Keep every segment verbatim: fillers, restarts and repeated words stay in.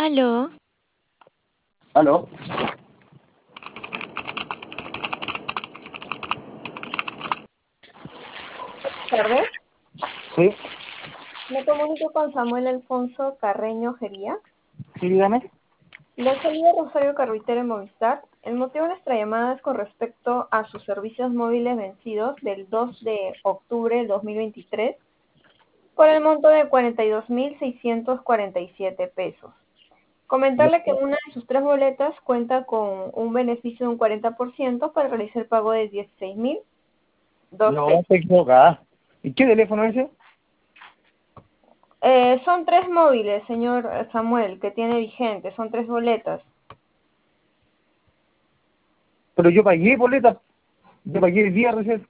Aló. ¿Aló? Tardes. Sí, Me comunico con Samuel Alfonso Carreño Gería. sí, dígame. Le saluda Rosario Carruitero en Movistar. El motivo de nuestra llamada es con respecto a sus servicios móviles vencidos del dos de octubre del dos mil veintitrés por el monto de cuarenta y dos mil seiscientos cuarenta y siete pesos. Comentarle que una de sus tres boletas cuenta con un beneficio de un cuarenta por ciento para realizar el pago de dieciséis mil dos No, pesos. está equivocada. ¿Y qué teléfono es ese? Eh, son tres móviles, señor Samuel, que tiene vigente. Son tres boletas. Pero yo pagué boleta. Yo pagué el día recién.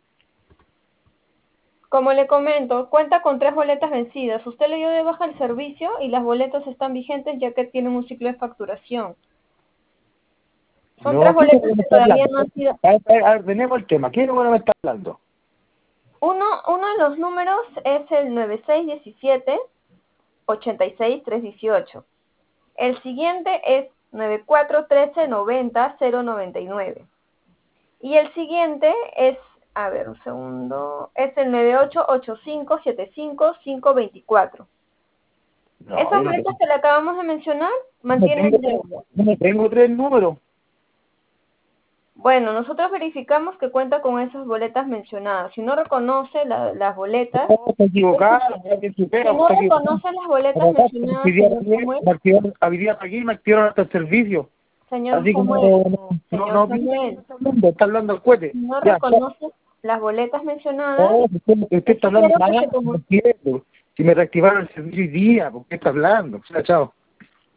Como le comento, cuenta con tres boletas vencidas. Usted le dio de baja el servicio y las boletas están vigentes ya que tienen un ciclo de facturación. Son tres No, ¿qué boletas número me que está todavía hablando? no han sido... A ver, a ver, a ver, tenemos el tema. ¿Qué número me está hablando? Uno, uno de los números es el nueve seis uno siete, ocho seis tres uno ocho. El siguiente es nueve cuatro uno tres nueve cero cero nueve nueve. Y el siguiente es, a ver, un segundo, es el nueve ocho ocho cinco siete cinco cinco dos cuatro. No, Esas yo no boletas tengo. que le acabamos de mencionar No tengo, mantienen deuda. no tengo tres números. Bueno, nosotros verificamos que cuenta con esas boletas mencionadas. Si no reconoce la- las boletas, No, está eso equivocada. sí. Ya que Si supera, no está equivocada. reconoce las boletas Pero acá, mencionadas, hoy día señor pagué, Samuel, me activaron, hoy día pagué y me activaron hasta el servicio. señor Así que no, Samuel, no, no, señor no, piensa que me Samuel, está hablando, está hablando al cohete. si no Ya, chao. reconoce las boletas mencionadas, No, usted, usted le está hablando sugiero que mal, se no comunique. entiendo. Si me reactivaron el servicio hoy día, ¿por qué está hablando? O sea, chao.